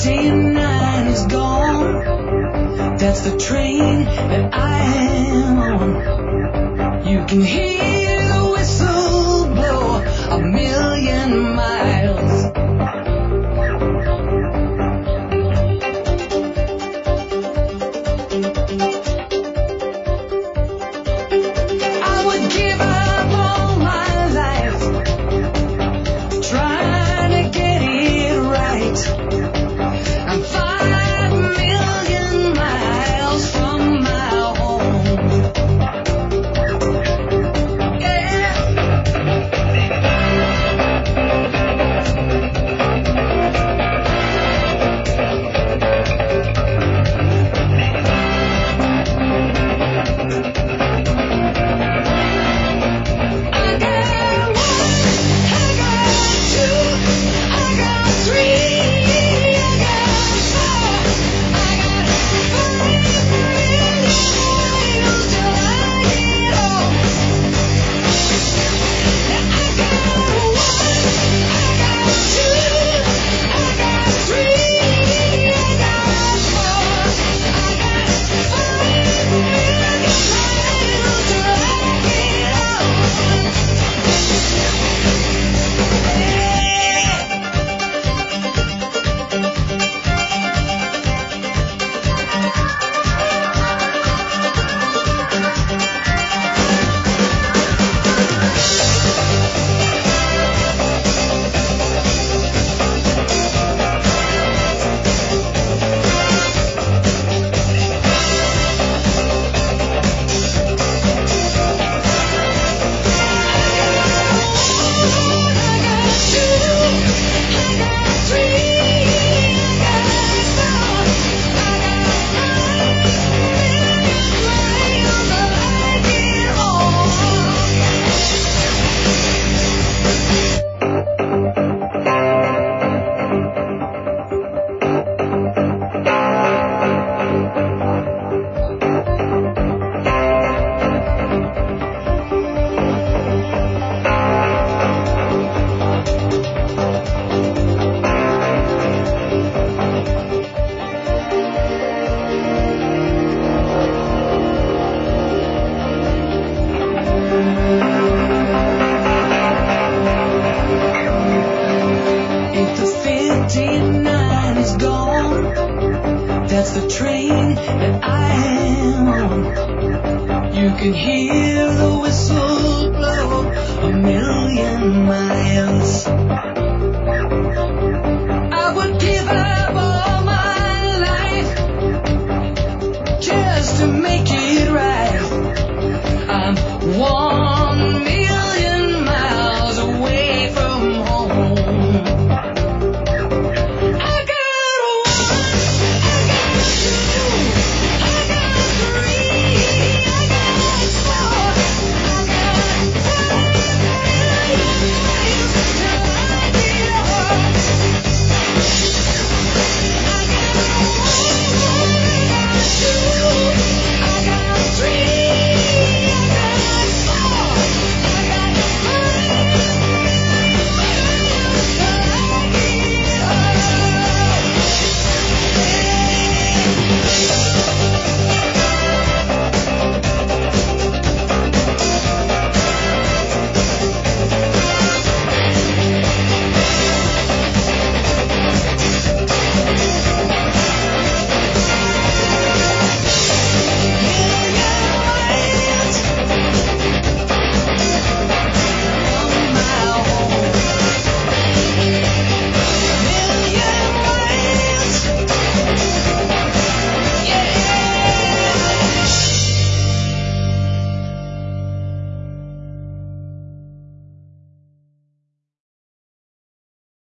59 is gone. That's the train that I am on. You can hear the whistle blow a million miles. I would give up all my life trying to get it right. I'm 5 million miles from my home. Yeah. I got one, I got two, I got three, I got four, I got 5 million miles till I get home. I got one, I got two, I got three, I got four, I got 5 million miles till I get home. If the 59 is gone, that's the train that I am on. You can hear the whistle